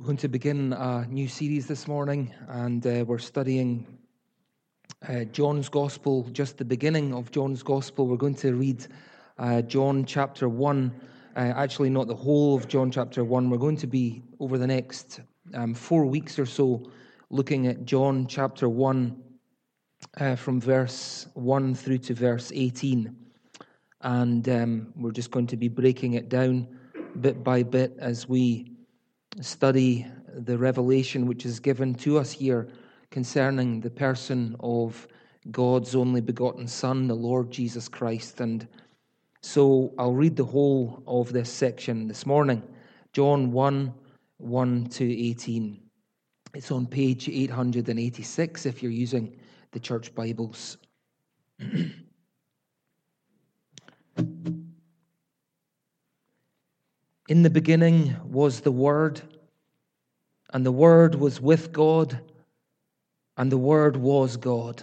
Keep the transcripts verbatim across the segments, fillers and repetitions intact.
We're going to begin a new series this morning, and uh, we're studying uh, John's Gospel, just the beginning of John's Gospel. We're going to read uh, John chapter one, uh, actually not the whole of John chapter one. We're going to be, over the next um, four weeks or so, looking at John chapter one uh, from verse one through to verse eighteen. And um, we're just going to be breaking it down bit by bit as we study the revelation which is given to us here concerning the person of God's only begotten Son, the Lord Jesus Christ. And so I'll read the whole of this section this morning, John one, one to eighteen. It's on page eight hundred eighty-six if you're using the church Bibles. In the beginning was the Word, and the Word was with God, and the Word was God.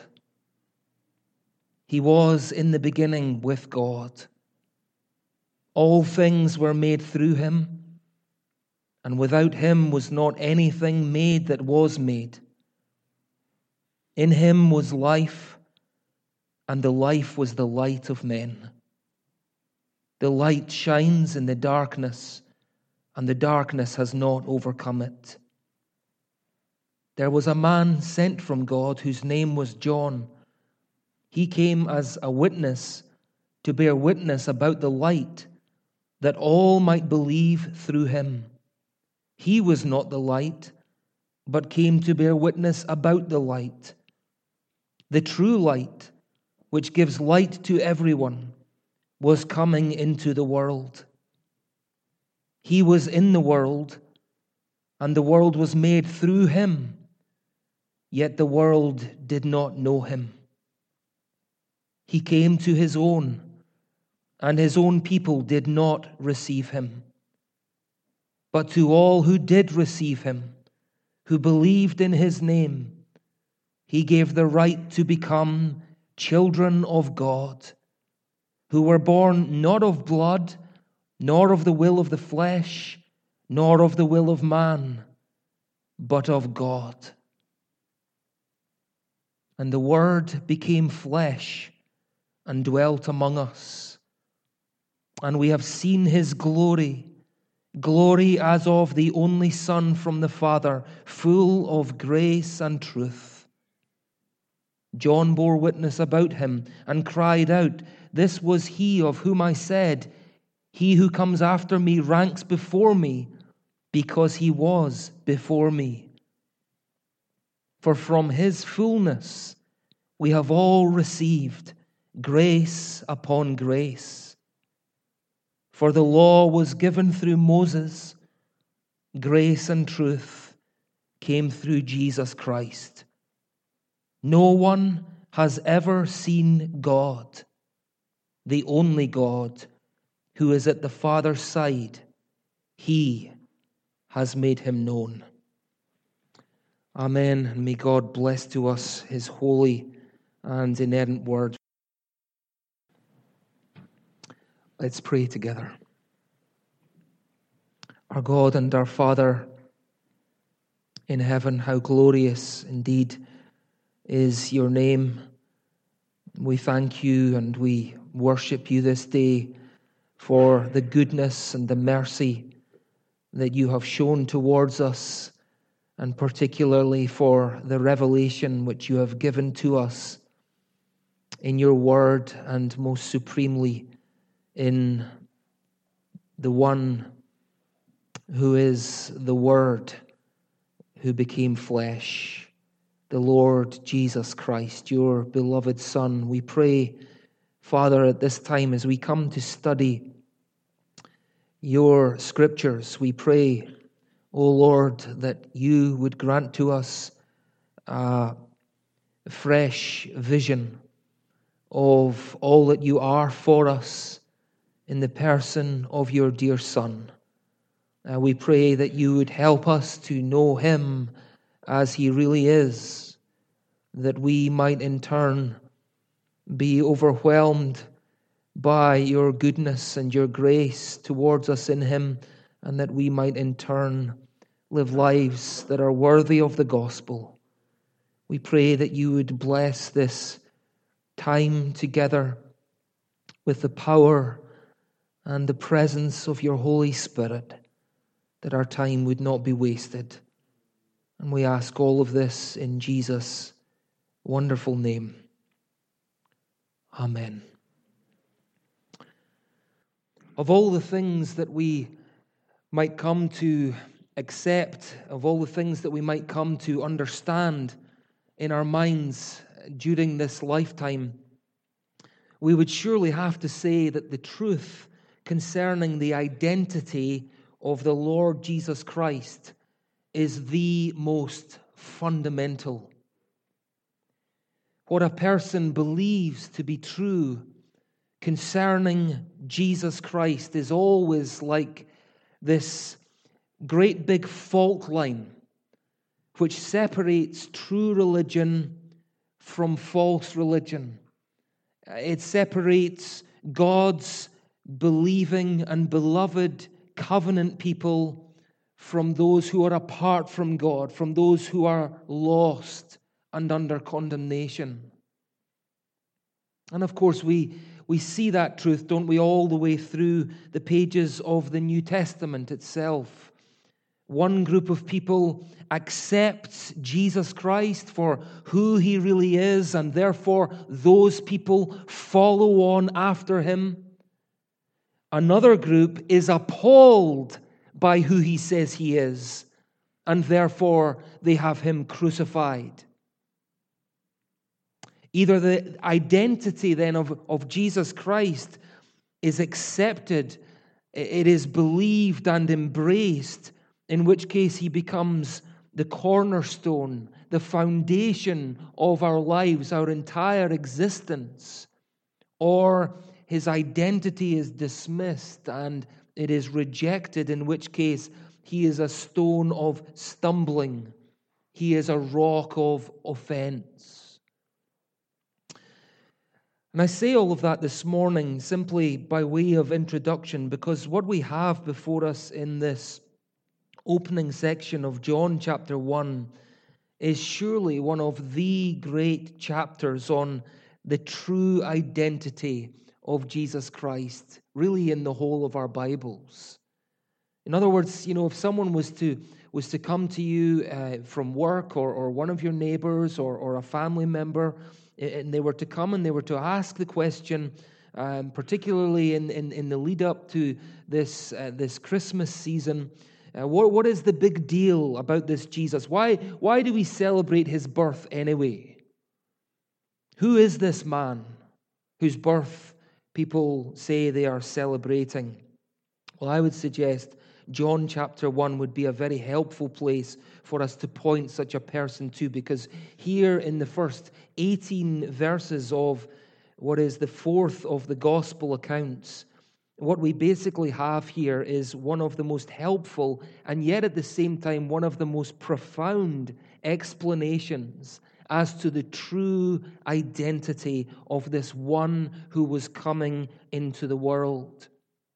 He was in the beginning with God. All things were made through him, and without him was not anything made that was made. In him was life, and the life was the light of men. The light shines in the darkness, and the darkness has not overcome it. There was a man sent from God whose name was John. He came as a witness to bear witness about the light, that all might believe through him. He was not the light, but came to bear witness about the light. The true light, which gives light to everyone, was coming into the world. He was in the world, and the world was made through him, yet the world did not know him. He came to his own, and his own people did not receive him. But to all who did receive him, who believed in his name, he gave the right to become children of God, who were born not of blood, nor of the will of the flesh, nor of the will of man, but of God. And the Word became flesh and dwelt among us. And we have seen his glory, glory as of the only Son from the Father, full of grace and truth. John bore witness about him and cried out, "This was he of whom I said, 'He who comes after me ranks before me, because he was before me.' For from his fullness we have all received grace upon grace. For the law was given through Moses, grace and truth came through Jesus Christ. No one has ever seen God, the only God, who is at the Father's side. He has made him known." Amen. And may God bless to us his holy and inerrant word. Let's pray together. Our God and our Father in heaven, how glorious indeed is your name. We thank you and we worship you this day for the goodness and the mercy that you have shown towards us, and particularly for the revelation which you have given to us in your word, and most supremely in the one who is the Word who became flesh, the Lord Jesus Christ, your beloved Son. We pray, Father, at this time as we come to study your scriptures, we pray, O Lord, that you would grant to us a fresh vision of all that you are for us in the person of your dear Son. Uh, we pray that you would help us to know him as he really is, that we might in turn be overwhelmed by your goodness and your grace towards us in him, and that we might in turn live lives that are worthy of the gospel. We pray that you would bless this time together with the power and the presence of your Holy Spirit, that our time would not be wasted. And we ask all of this in Jesus' wonderful name. Amen. Of all the things that we might come to accept, of all the things that we might come to understand in our minds during this lifetime, we would surely have to say that the truth concerning the identity of the Lord Jesus Christ is the most fundamental. What a person believes to be true concerning Jesus Christ is always like this great big fault line which separates true religion from false religion. It separates God's believing and beloved covenant people from those who are apart from God, from those who are lost and under condemnation. And of course, we, we see that truth, don't we, all the way through the pages of the New Testament itself. One group of people accepts Jesus Christ for who he really is, and therefore those people follow on after him. Another group is appalled by who he says he is, and therefore they have him crucified. Either the identity then of, of Jesus Christ is accepted, it is believed and embraced, in which case he becomes the cornerstone, the foundation of our lives, our entire existence, or his identity is dismissed and it is rejected, in which case he is a stone of stumbling, he is a rock of offense. And I say all of that this morning simply by way of introduction, because what we have before us in this opening section of John chapter one is surely one of the great chapters on the true identity of Jesus Christ, really in the whole of our Bibles. In other words, you know, if someone was to was to come to you uh, from work, or, or one of your neighbors, or, or a family member, and they were to come and they were to ask the question, um, particularly in, in, in the lead up to this uh, this Christmas season, Uh, what, what is the big deal about this Jesus? Why, why do we celebrate his birth anyway? Who is this man whose birth people say they are celebrating? Well, I would suggest John chapter one would be a very helpful place for us to point such a person to, because here in the first eighteen verses of what is the fourth of the gospel accounts, what we basically have here is one of the most helpful and yet at the same time one of the most profound explanations as to the true identity of this one who was coming into the world.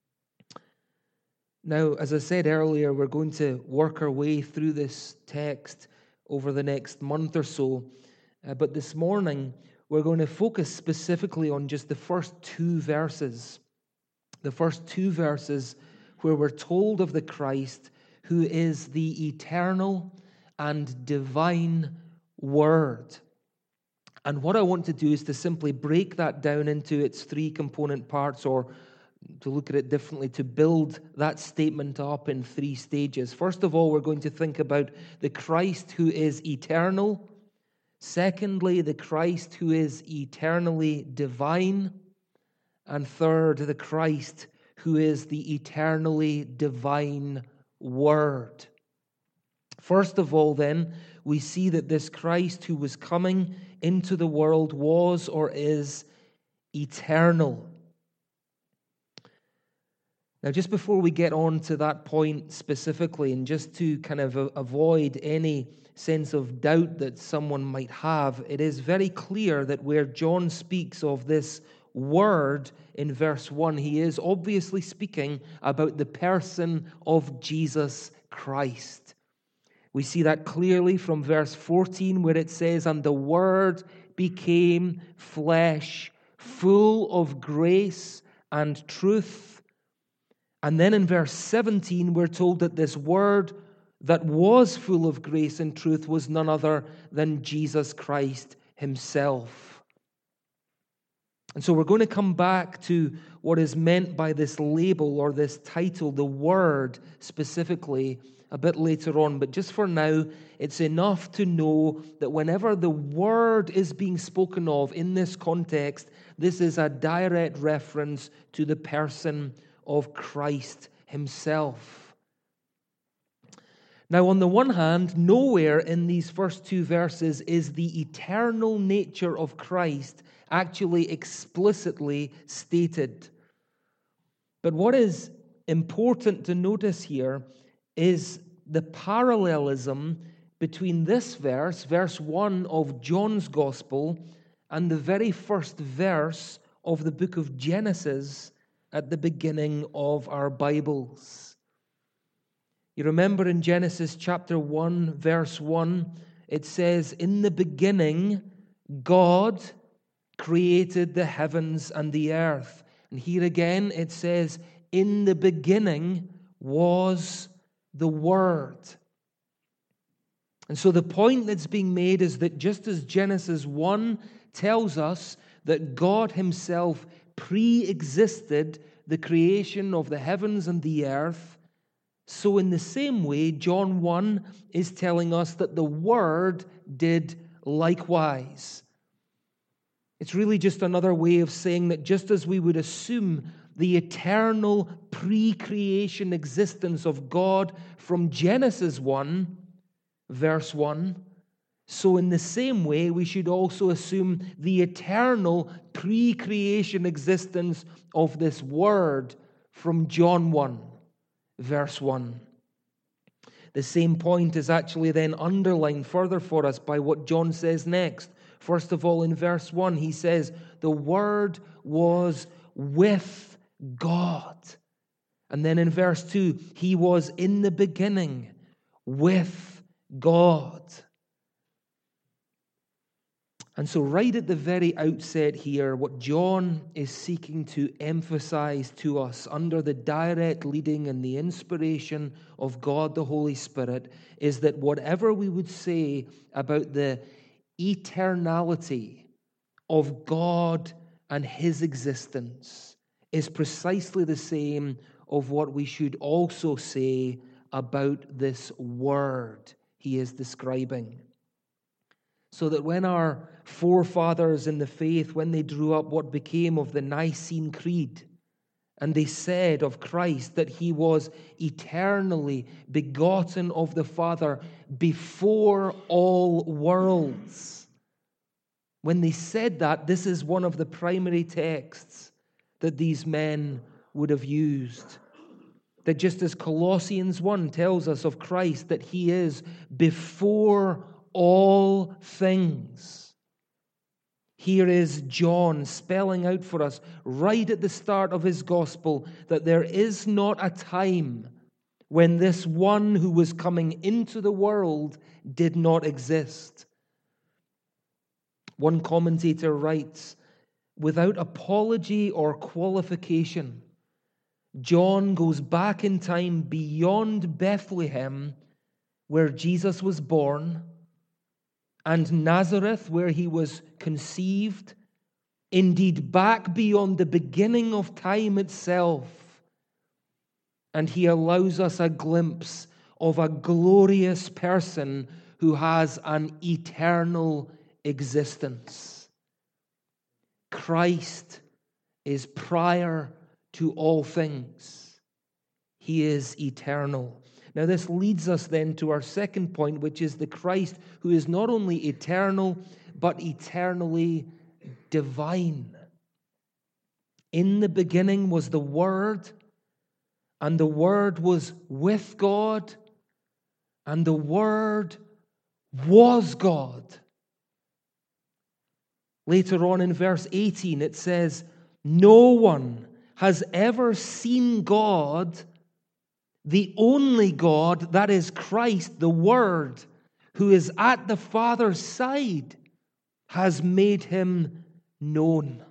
Now, as I said earlier, we're going to work our way through this text over the next month or so, uh, but this morning we're going to focus specifically on just the first two verses. The first two verses where we're told of the Christ who is the eternal and divine Word. And what I want to do is to simply break that down into its three component parts, or to look at it differently, to build that statement up in three stages. First of all, we're going to think about the Christ who is eternal. Secondly, the Christ who is eternally divine. And third, the Christ who is the eternally divine Word. First of all, then, we see that this Christ who was coming into the world was or is eternal. Now, just before we get on to that point specifically, and just to kind of avoid any sense of doubt that someone might have, it is very clear that where John speaks of this Word in verse one, he is obviously speaking about the person of Jesus Christ. We see that clearly from verse fourteen, where it says, "And the Word became flesh, full of grace and truth." And then in verse seventeen, we're told that this Word that was full of grace and truth was none other than Jesus Christ himself. And so we're going to come back to what is meant by this label or this title, the Word specifically, a bit later on. But just for now, it's enough to know that whenever the Word is being spoken of in this context, this is a direct reference to the person of Christ himself. Now, on the one hand, nowhere in these first two verses is the eternal nature of Christ actually explicitly stated. But what is important to notice here is the parallelism between this verse, verse one of John's Gospel, and the very first verse of the book of Genesis at the beginning of our Bibles. You remember in Genesis chapter one, verse one, it says, "In the beginning, God created the heavens and the earth." And here again it says, "In the beginning was the Word." And so the point that's being made is that just as Genesis one tells us that God himself pre-existed the creation of the heavens and the earth, so in the same way, John one is telling us that the Word did likewise. It's really just another way of saying that just as we would assume the eternal pre-creation existence of God from Genesis one, verse one, so in the same way, we should also assume the eternal pre-creation existence of this Word from John one, verse one. The same point is actually then underlined further for us by what John says next. First of all, in verse one, he says, "The Word was with God." And then in verse two, "He was in the beginning with God." And so right at the very outset here, what John is seeking to emphasize to us under the direct leading and the inspiration of God the Holy Spirit is that whatever we would say about the eternality of God and his existence is precisely the same of what we should also say about this Word he is describing. So that when our forefathers in the faith, when they drew up what became of the Nicene Creed, and they said of Christ that he was eternally begotten of the Father before all worlds, when they said that, this is one of the primary texts that these men would have used. That just as Colossians one tells us of Christ that he is before all things, here is John spelling out for us right at the start of his gospel that there is not a time when this one who was coming into the world did not exist. One commentator writes, "Without apology or qualification, John goes back in time beyond Bethlehem, where Jesus was born, and Nazareth, where he was conceived, indeed back beyond the beginning of time itself. And he allows us a glimpse of a glorious person who has an eternal existence. Christ is prior to all things. He is eternal." Now this leads us then to our second point, which is the Christ who is not only eternal, but eternally divine. In the beginning was the Word, and the Word was with God, and the Word was God. Later on in verse eighteen, it says, "No one has ever seen God, The only God, that is Christ, the Word, who is at the Father's side, has made him known.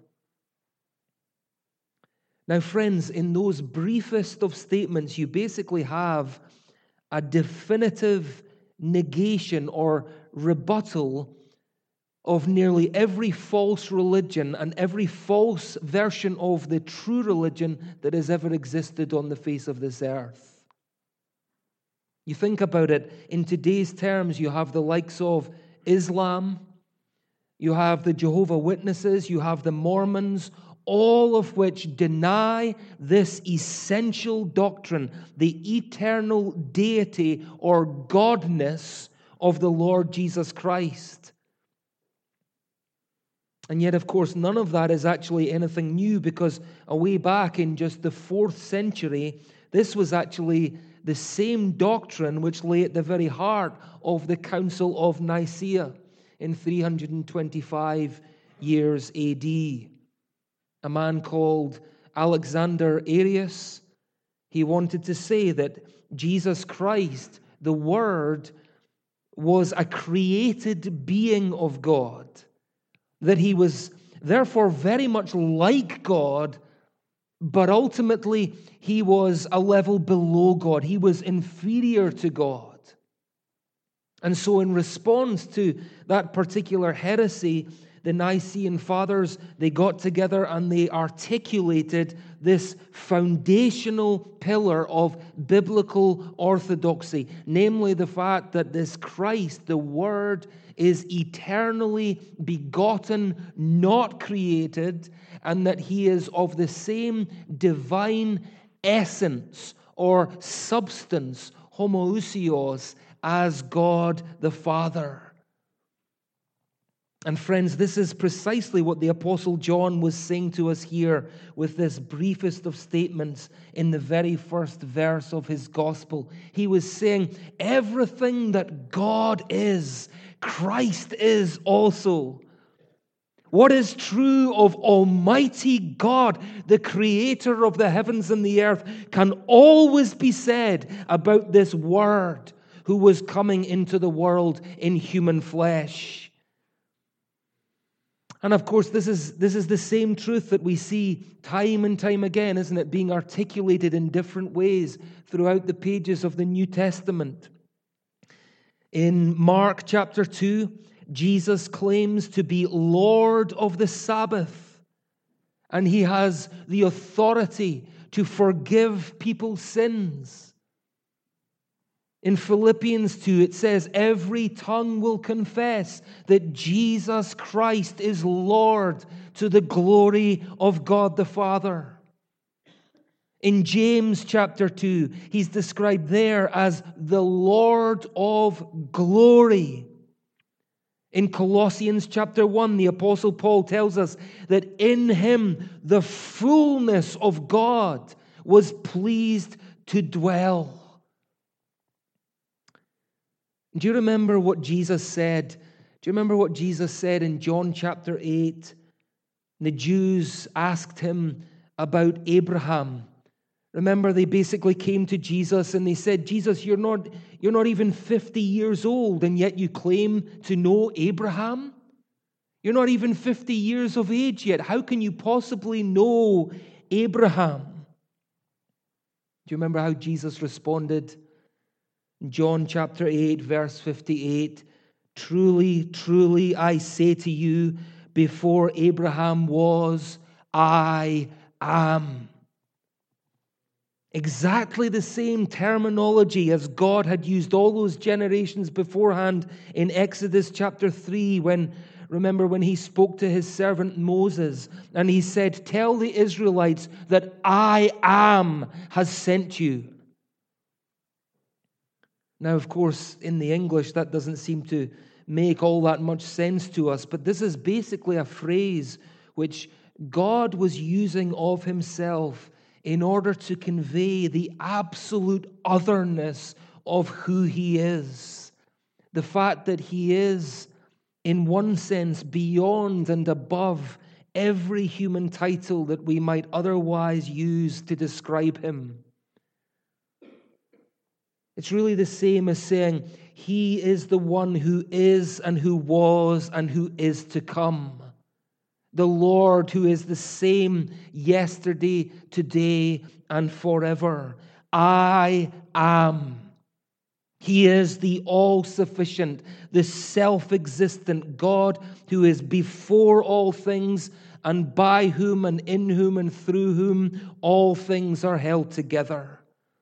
Now, friends, in those briefest of statements, you basically have a definitive negation or rebuttal of nearly every false religion and every false version of the true religion that has ever existed on the face of this earth. You think about it, in today's terms, you have the likes of Islam, you have the Jehovah's Witnesses, you have the Mormons, all of which deny this essential doctrine, the eternal deity or godness of the Lord Jesus Christ. And yet, of course, none of that is actually anything new, because away back in just the fourth century, this was actually the same doctrine which lay at the very heart of the Council of Nicaea in three hundred twenty-five years A D. A man called Alexander Arius, he wanted to say that Jesus Christ, the Word, was a created being of God, that he was therefore very much like God, but ultimately he was a level below God. He was inferior to God. And so in response to that particular heresy, the Nicene Fathers, they got together and they articulated this foundational pillar of biblical orthodoxy, namely the fact that this Christ, the Word, is eternally begotten, not created, and that he is of the same divine essence or substance, homoousios, as God the Father. And friends, this is precisely what the Apostle John was saying to us here with this briefest of statements in the very first verse of his gospel. He was saying, everything that God is, Christ is also. What is true of Almighty God, the creator of the heavens and the earth, can always be said about this Word who was coming into the world in human flesh. And of course, this is, this is the same truth that we see time and time again, isn't it? Being articulated in different ways throughout the pages of the New Testament. In Mark chapter two, Jesus claims to be Lord of the Sabbath. And he has the authority to forgive people's sins. In Philippians two, it says, every tongue will confess that Jesus Christ is Lord to the glory of God the Father. In James chapter two, he's described there as the Lord of glory. In Colossians chapter one, the Apostle Paul tells us that in him the fullness of God was pleased to dwell. Do you remember what Jesus said? Do you remember what Jesus said in John chapter eight? The Jews asked him about Abraham. Remember, they basically came to Jesus and they said, Jesus, you're not, you're not even fifty years old, and yet you claim to know Abraham? You're not even fifty years of age yet. How can you possibly know Abraham? Do you remember how Jesus responded? John chapter eight, verse fifty-eight, truly, truly, I say to you, before Abraham was, I am. Exactly the same terminology as God had used all those generations beforehand in Exodus chapter three, when, remember, when he spoke to his servant Moses, and he said, tell the Israelites that I am has sent you. Now, of course, in the English, that doesn't seem to make all that much sense to us, but this is basically a phrase which God was using of himself in order to convey the absolute otherness of who he is. The fact that he is, in one sense, beyond and above every human title that we might otherwise use to describe him. It's really the same as saying, He is the one who is and who was and who is to come. The Lord who is the same yesterday, today, and forever. I am. He is the all-sufficient, the self-existent God who is before all things, and by whom and in whom and through whom all things are held together.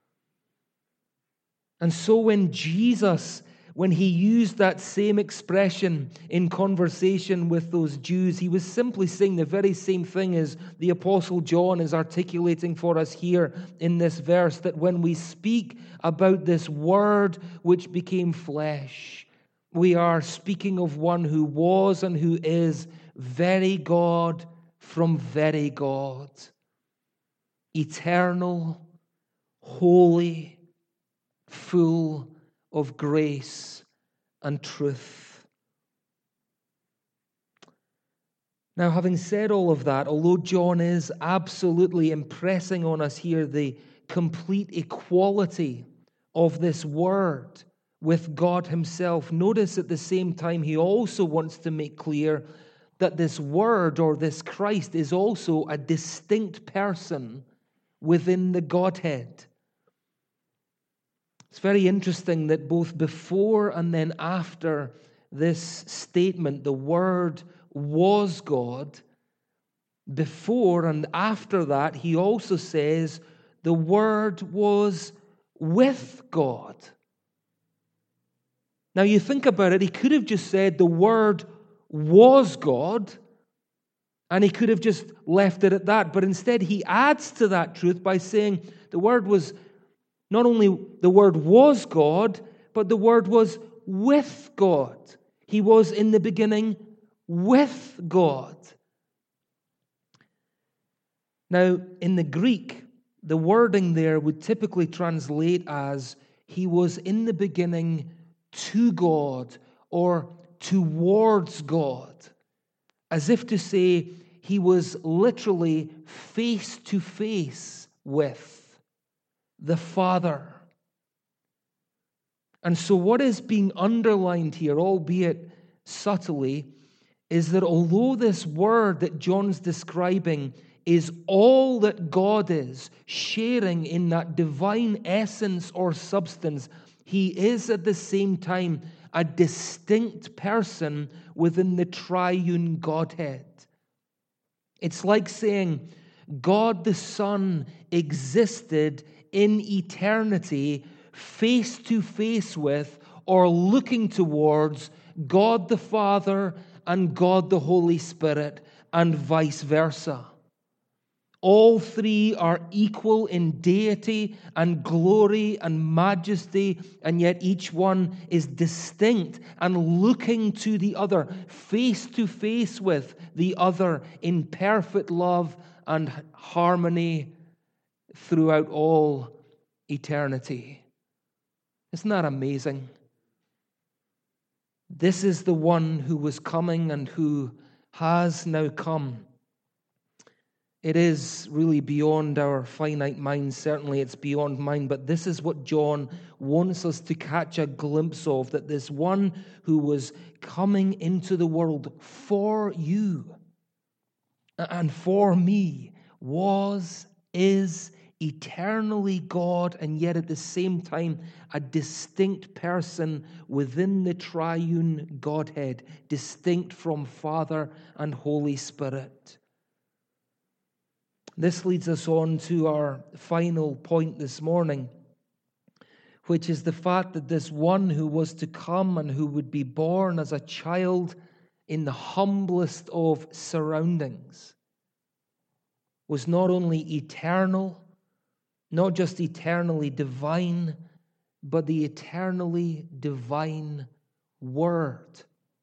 And so when Jesus, when he used that same expression in conversation with those Jews, he was simply saying the very same thing as the Apostle John is articulating for us here in this verse, that when we speak about this Word which became flesh, we are speaking of one who was and who is very God from very God, eternal, holy, full of grace and truth. Now, having said all of that, although John is absolutely impressing on us here the complete equality of this Word with God himself, notice at the same time he also wants to make clear that this Word or this Christ is also a distinct person within the Godhead. It's very interesting that both before and then after this statement, the Word was God, before and after that, he also says the Word was with God. Now you think about it, he could have just said the Word was God, and he could have just left it at that, but instead he adds to that truth by saying the Word was Not only the Word was God, but the Word was with God. He was in the beginning with God. Now, in the Greek, the wording there would typically translate as he was in the beginning to God or towards God, as if to say he was literally face to face with the Father. And so what is being underlined here, albeit subtly, is that although this Word that John's describing is all that God is, sharing in that divine essence or substance, he is at the same time a distinct person within the triune Godhead. It's like saying God the Son existed in eternity, face to face with or looking towards God the Father and God the Holy Spirit, and vice versa. All three are equal in deity and glory and majesty, and yet each one is distinct and looking to the other, face to face with the other in perfect love and harmony throughout all eternity. Isn't that amazing? This is the one who was coming and who has now come. It is really beyond our finite minds. Certainly it's beyond mine, but this is what John wants us to catch a glimpse of, that this one who was coming into the world for you and for me was, is eternally God, and yet at the same time a distinct person within the triune Godhead, distinct from Father and Holy Spirit. This leads us on to our final point this morning, which is the fact that this one who was to come and who would be born as a child in the humblest of surroundings was not only eternal, not just eternally divine, but the eternally divine Word.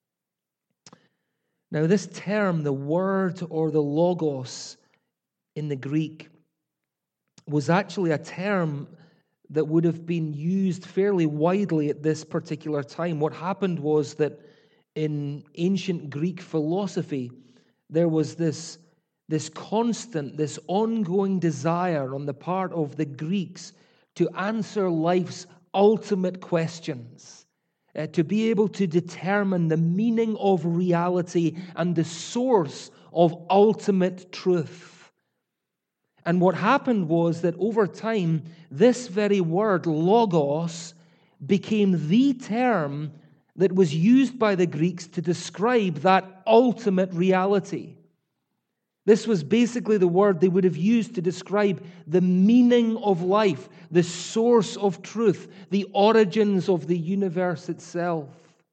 Now, this term, the Word or the Logos in the Greek, was actually a term that would have been used fairly widely at this particular time. What happened was that in ancient Greek philosophy, there was this This constant, this ongoing desire on the part of the Greeks to answer life's ultimate questions, uh, to be able to determine the meaning of reality and the source of ultimate truth. And what happened was that over time, this very word, logos, became the term that was used by the Greeks to describe that ultimate reality. This was basically the word they would have used to describe the meaning of life, the source of truth, the origins of the universe itself.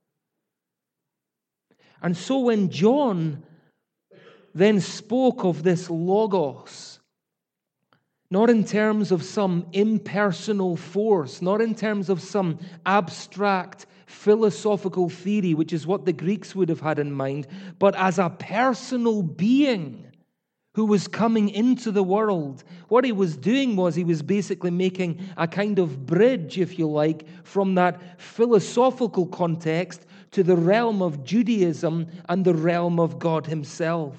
And so when John then spoke of this logos, not in terms of some impersonal force, not in terms of some abstract philosophical theory, which is what the Greeks would have had in mind, but as a personal being who was coming into the world. What he was doing was he was basically making a kind of bridge, if you like, from that philosophical context to the realm of Judaism and the realm of God himself.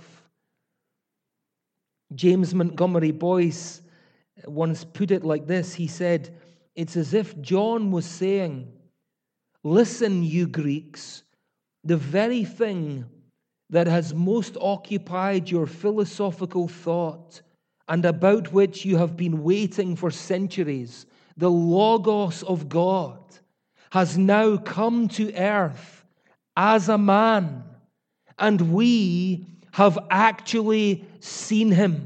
James Montgomery Boyce once put it like this. He said, "It's as if John was saying, 'Listen, you Greeks, the very thing that has most occupied your philosophical thought and about which you have been waiting for centuries, the Logos of God, has now come to earth as a man, and we have actually seen him.'"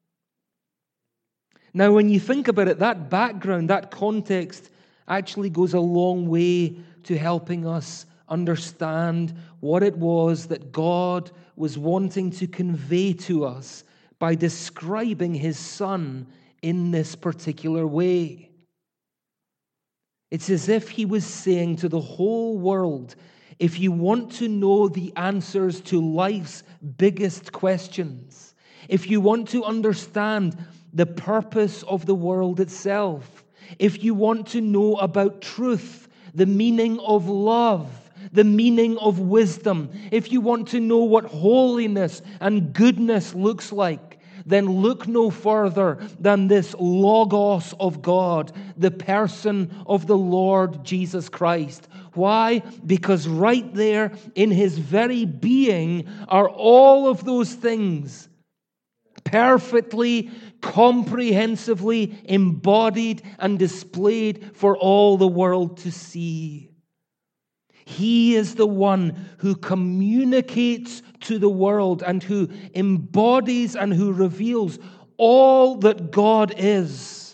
Now, when you think about it, that background, that context actually goes a long way to helping us understand what it was that God was wanting to convey to us by describing his Son in this particular way. It's as if he was saying to the whole world, if you want to know the answers to life's biggest questions, if you want to understand the purpose of the world itself, if you want to know about truth, the meaning of love, the meaning of wisdom, if you want to know what holiness and goodness looks like, then look no further than this Logos of God, the person of the Lord Jesus Christ. Why? Because right there in his very being are all of those things perfectly, comprehensively embodied and displayed for all the world to see. He is the one who communicates to the world and who embodies and who reveals all that God is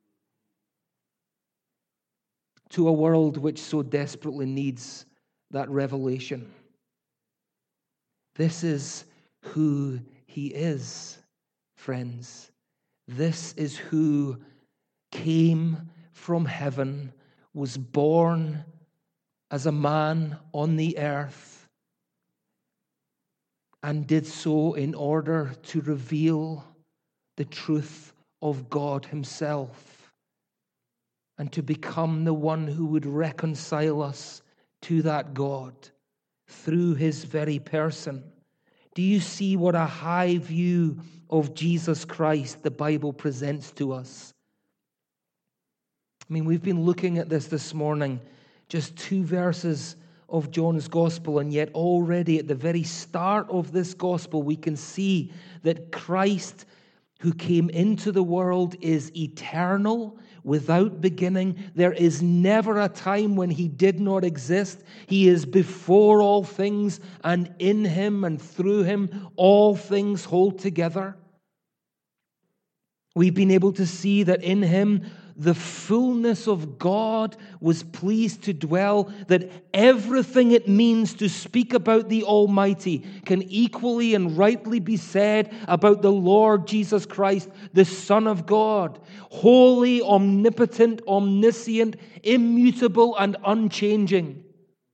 to a world which so desperately needs that revelation. This is who he is, friends. This is who came from heaven, was born as a man on the earth, and did so in order to reveal the truth of God himself and to become the one who would reconcile us to that God through his very person. Do you see what a high view of Jesus Christ the Bible presents to us? I mean, we've been looking at this this morning, just two verses of John's gospel, and yet already at the very start of this gospel, we can see that Christ, who came into the world, is eternal, without beginning. There is never a time when he did not exist. He is before all things, and in him and through him all things hold together. We've been able to see that in him the fullness of God was pleased to dwell, that everything it means to speak about the Almighty can equally and rightly be said about the Lord Jesus Christ, the Son of God, holy, omnipotent, omniscient, immutable, and unchanging.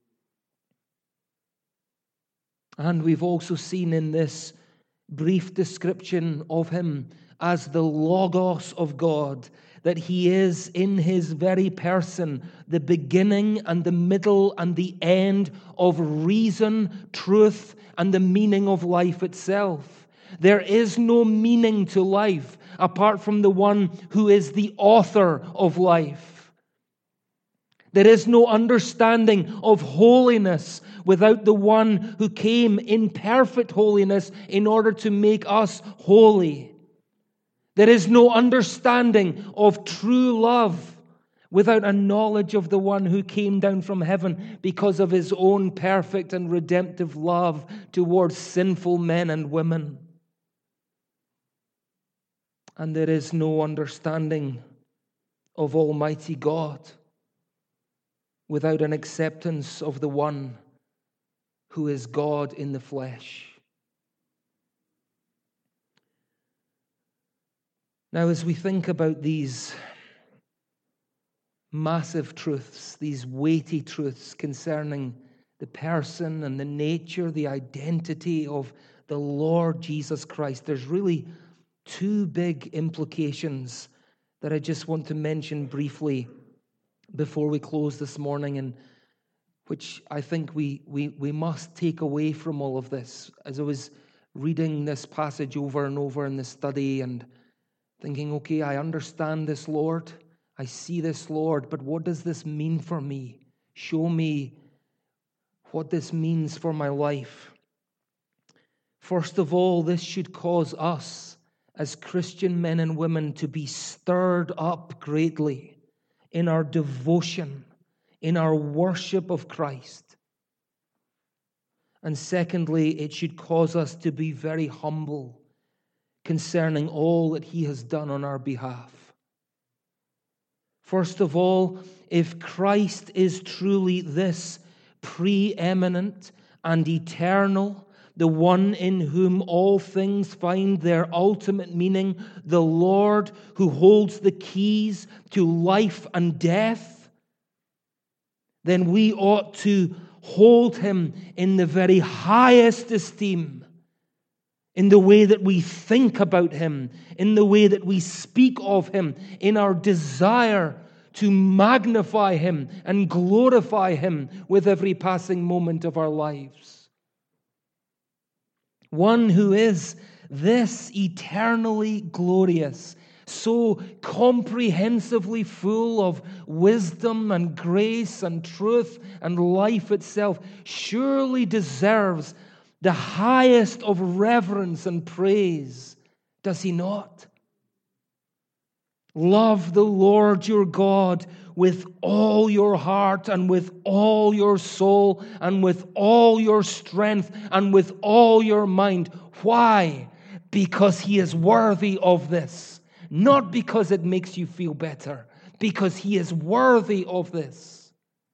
And we've also seen in this brief description of him as the Logos of God, that he is in his very person the beginning and the middle and the end of reason, truth, and the meaning of life itself. There is no meaning to life apart from the one who is the author of life. There is no understanding of holiness without the one who came in perfect holiness in order to make us holy. There is no understanding of true love without a knowledge of the one who came down from heaven because of his own perfect and redemptive love towards sinful men and women. And there is no understanding of Almighty God without an acceptance of the one who is God in the flesh. Now, as we think about these massive truths, these weighty truths concerning the person and the nature, the identity of the Lord Jesus Christ, there's really two big implications that I just want to mention briefly before we close this morning, and which I think we, we, we must take away from all of this. As I was reading this passage over and over in the study and thinking, okay, I understand this, Lord. I see this, Lord, but what does this mean for me? Show me what this means for my life. First of all, this should cause us as Christian men and women to be stirred up greatly in our devotion, in our worship of Christ. And secondly, it should cause us to be very humble concerning all that He has done on our behalf. First of all, if Christ is truly this preeminent and eternal, the one in whom all things find their ultimate meaning, the Lord who holds the keys to life and death, then we ought to hold Him in the very highest esteem, in the way that we think about Him, in the way that we speak of Him, in our desire to magnify Him and glorify Him with every passing moment of our lives. One who is this eternally glorious, so comprehensively full of wisdom and grace and truth and life itself, surely deserves the highest of reverence and praise, does He not? Love the Lord your God with all your heart and with all your soul and with all your strength and with all your mind. Why? Because He is worthy of this. Not because it makes you feel better, because He is worthy of this.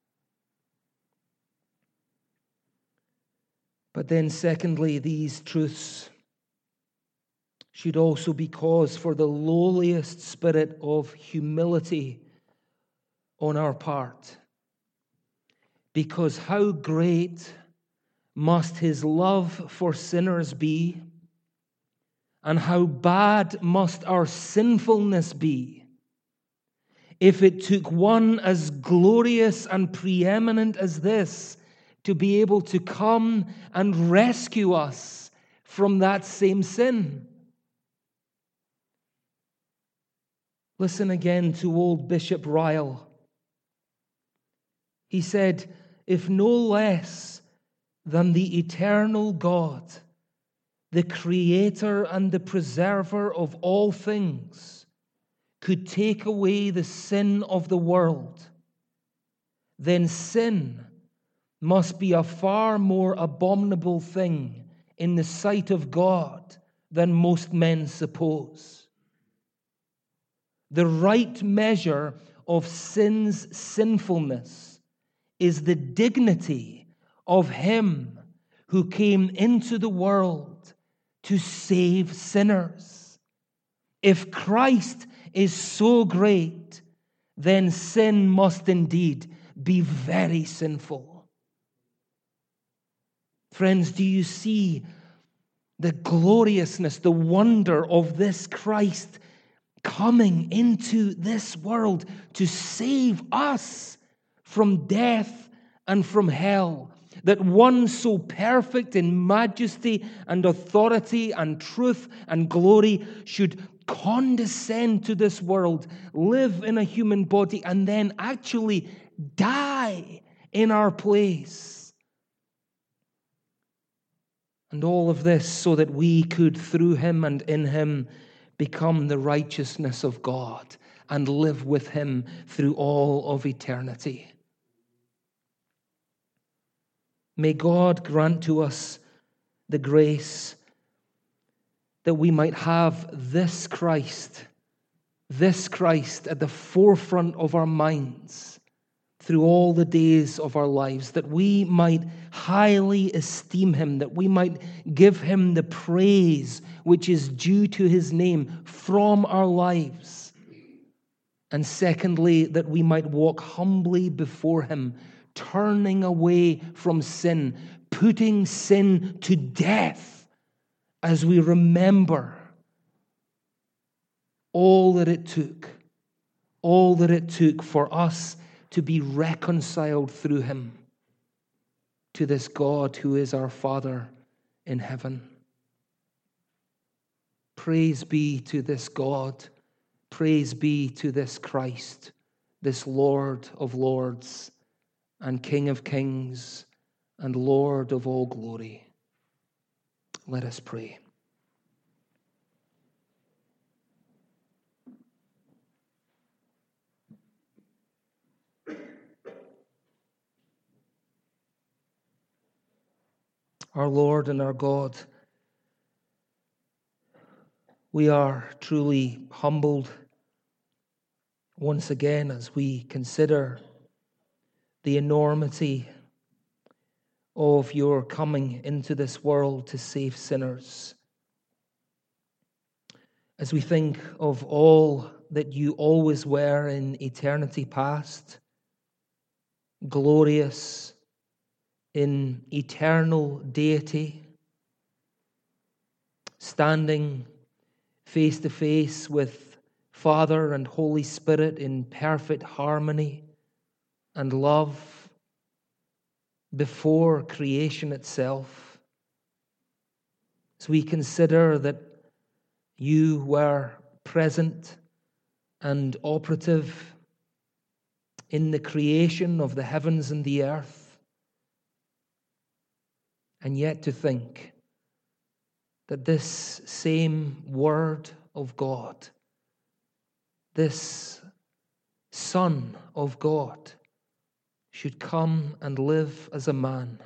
But then secondly, these truths should also be cause for the lowliest spirit of humility on our part. Because how great must His love for sinners be, and how bad must our sinfulness be, if it took one as glorious and preeminent as this to be able to come and rescue us from that same sin. Listen again to old Bishop Ryle. He said, if no less than the eternal God, the creator and the preserver of all things, could take away the sin of the world, then sin must be a far more abominable thing in the sight of God than most men suppose. The right measure of sin's sinfulness is the dignity of Him who came into the world to save sinners. If Christ is so great, then sin must indeed be very sinful. Friends, do you see the gloriousness, the wonder of this Christ coming into this world to save us from death and from hell? That one so perfect in majesty and authority and truth and glory should condescend to this world, live in a human body, and then actually die in our place. And all of this so that we could, through him and in him, become the righteousness of God and live with him through all of eternity. May God grant to us the grace that we might have this Christ, this Christ at the forefront of our minds through all the days of our lives, that we might highly esteem him, that we might give him the praise which is due to his name from our lives. And secondly, that we might walk humbly before him, turning away from sin, putting sin to death as we remember all that it took, all that it took for us to be reconciled through him to this God who is our Father in heaven. Praise be to this God. Praise be to this Christ, this Lord of lords and King of kings and Lord of all glory. Let us pray. Our Lord and our God, we are truly humbled once again as we consider the enormity of your coming into this world to save sinners. As we think of all that you always were in eternity past, glorious in eternal deity, standing face to face with Father and Holy Spirit in perfect harmony and love before creation itself. As we consider that you were present and operative in the creation of the heavens and the earth, and yet to think that this same Word of God, this Son of God, should come and live as a man,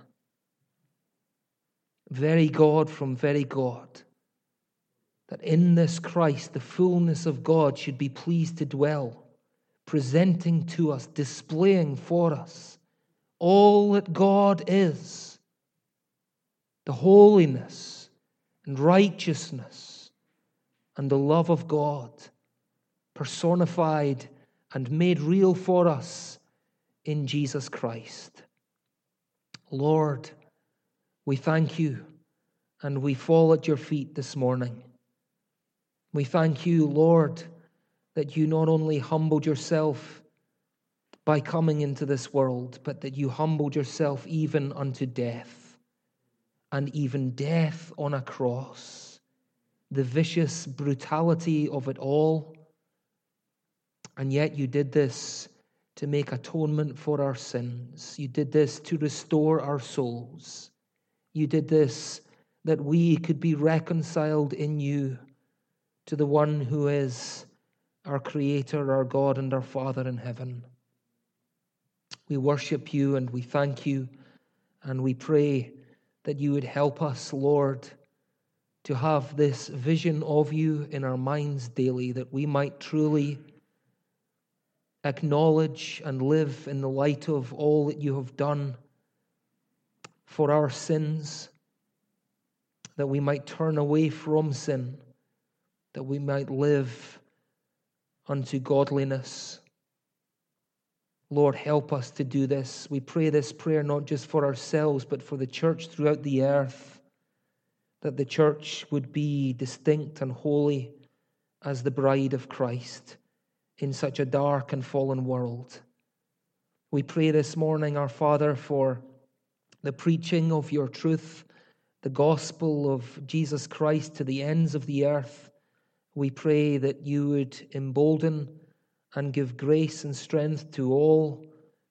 very God from very God, that in this Christ the fullness of God should be pleased to dwell, presenting to us, displaying for us all that God is, the holiness and righteousness and the love of God personified and made real for us in Jesus Christ. Lord, we thank you and we fall at your feet this morning. We thank you, Lord, that you not only humbled yourself by coming into this world, but that you humbled yourself even unto death. And even death on a cross, the vicious brutality of it all. And yet you did this to make atonement for our sins. You did this to restore our souls. You did this that we could be reconciled in you to the one who is our Creator, our God, and our Father in heaven. We worship you and we thank you and we pray that you would help us, Lord, to have this vision of you in our minds daily, that we might truly acknowledge and live in the light of all that you have done for our sins, that we might turn away from sin, that we might live unto godliness. Lord, help us to do this. We pray this prayer not just for ourselves, but for the church throughout the earth, that the church would be distinct and holy as the bride of Christ in such a dark and fallen world. We pray this morning, our Father, for the preaching of your truth, the gospel of Jesus Christ to the ends of the earth. We pray that you would embolden and give grace and strength to all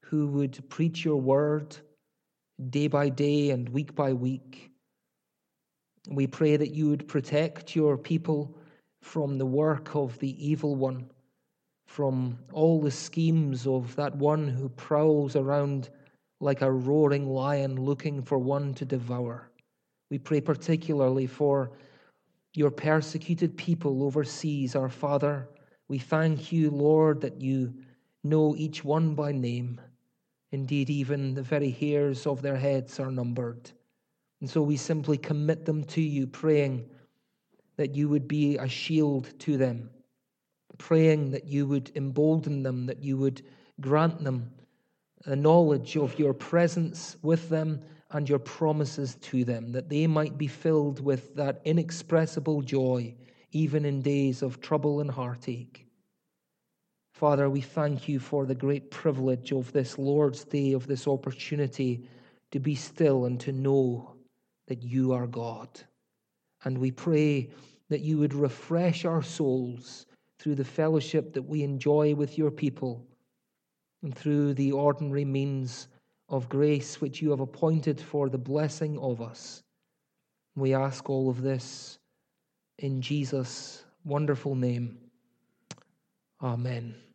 who would preach your word day by day and week by week. We pray that you would protect your people from the work of the evil one, from all the schemes of that one who prowls around like a roaring lion looking for one to devour. We pray particularly for your persecuted people overseas. Our Father, we thank you, Lord, that you know each one by name. Indeed, even the very hairs of their heads are numbered. And so we simply commit them to you, praying that you would be a shield to them, praying that you would embolden them, that you would grant them a knowledge of your presence with them and your promises to them, that they might be filled with that inexpressible joy, even in days of trouble and heartache. Father, we thank you for the great privilege of this Lord's Day, of this opportunity to be still and to know that you are God. And we pray that you would refresh our souls through the fellowship that we enjoy with your people and through the ordinary means of grace which you have appointed for the blessing of us. We ask all of this in Jesus' wonderful name. Amen.